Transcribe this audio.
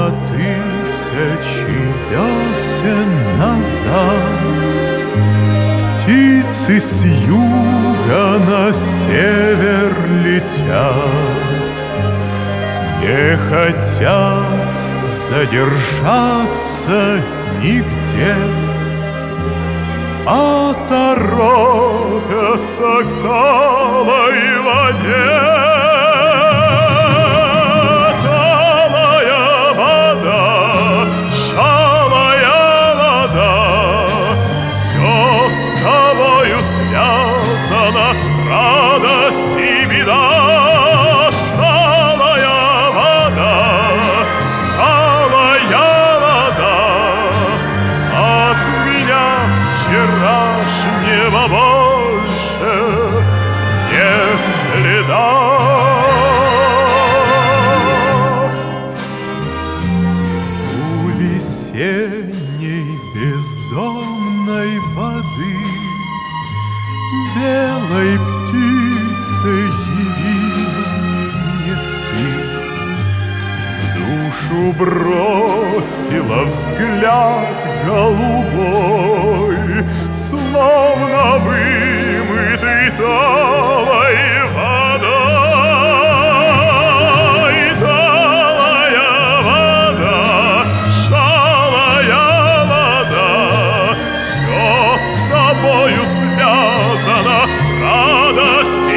1000 весен назад. Птицы с юга на север летят, не хотят задержаться нигде, а торопятся к талой воде. Талая вода, шалая вода, все с тобою связано, радость и беда. Шалая вода, талая вода, от меня вчерашнего больше нет следа. У весенней бездомной воды белой птицей явилась мне ты. В душу бросила взгляд голубой, словно вымытый талой водой. Талая вода, шалая вода, все с тобою связано, радость